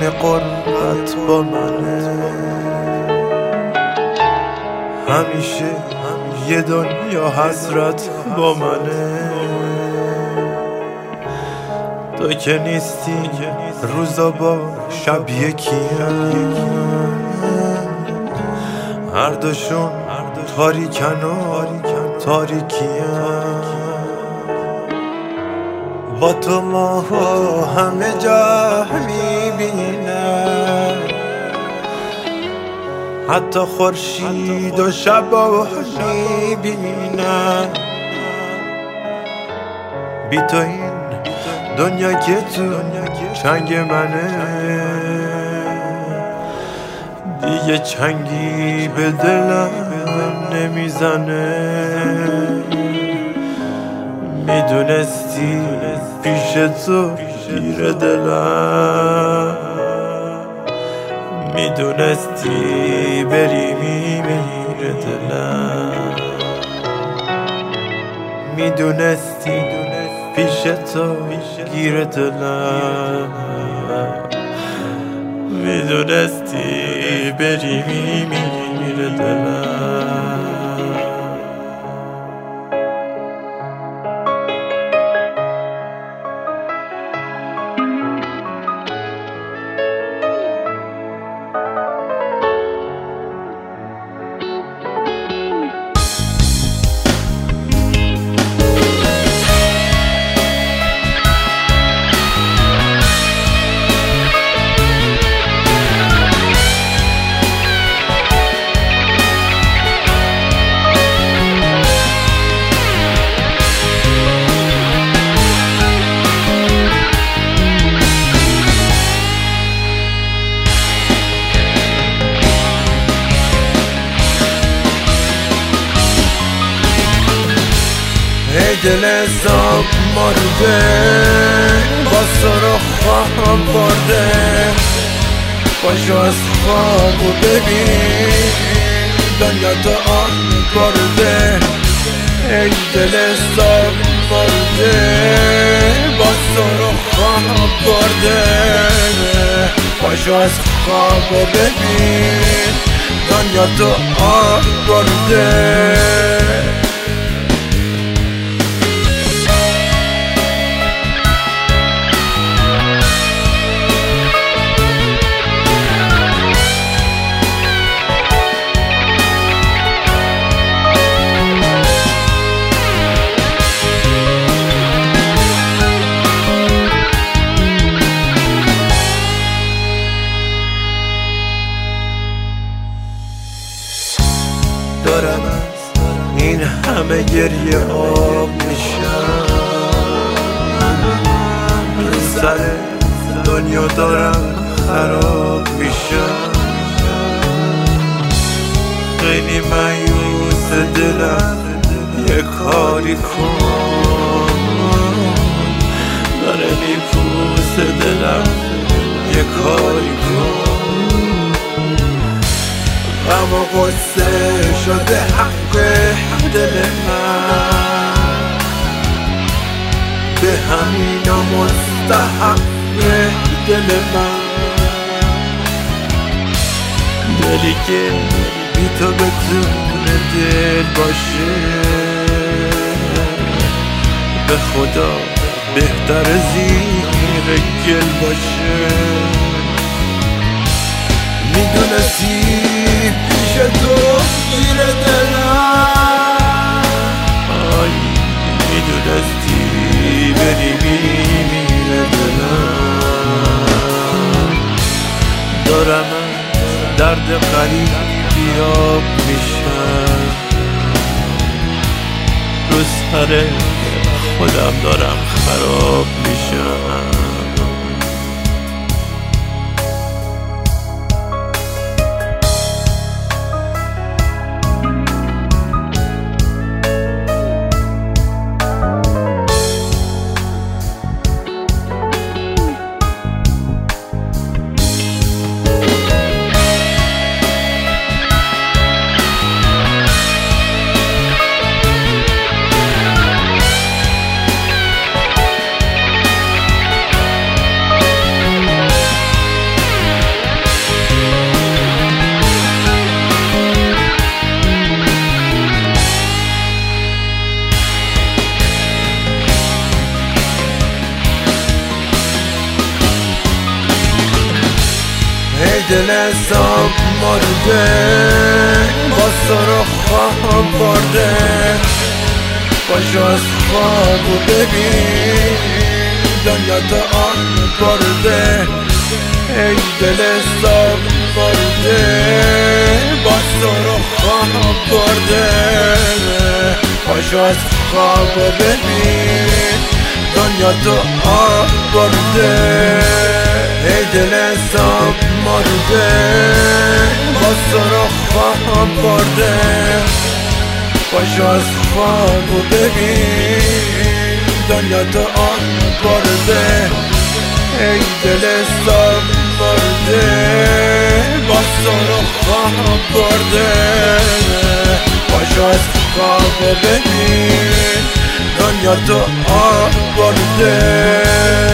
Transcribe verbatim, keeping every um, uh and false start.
همه قربت با منه، همیشه یه دنیا حسرت با منه. تو که نیستی روزا با شب یکیم، هر دوشون تاریکن و تاریکیم. با تو ماها همه جا میبینم، حتی خورشید و شبا میبینم. بی تو این دنیا که تو چنگ منه، دیگه چنگی به دلم نمیزنه. میدونستی پیش تو گیر دلم، میدونستی بری میمیره دلم، میدونستی پیش تو گیر دلم، میدونستی بری میمیره دلم. ای دل حساب مرده، با سر خواهم برده، پاشو از خوابو ببین دنیا تو آن برده. ای دل حساب مرده، با سر خواهم برده، پاشو از خوابو ببین دنیا تو آن برده. دارم از این همه گریه آب میشم، رو سر دنیا دارم خراب میشم. خیلی مایوس دلم، یه کاری کن، داره میپوسه دلم، یه کاری کن. غم و غصه شده حق دل من، به همینا مستحق دل من. دلی که بی تو بتونه دل باشه، به خدا بهتر زیر گل باشه. میدونستی پیش تو گیر دلم، آی میدونستی بری میمیره دلم. دارم درد قریب بیاب میشم، رو سر خودم دارم خراب میشم. مرده با سر خواب برده پاشو از خواب ببین دنیا تو آن برده ای دل ساب برده با سر خواب برده پاشو از خواب ببین دنیا تو آب برده ای دل ساب مرده با سر خواب برده پاشو از خواب ببین دنیا تو آب برده ای دل ساب مرده با سر خواب برده پاشو از خواب ببین دنیا تو آب برده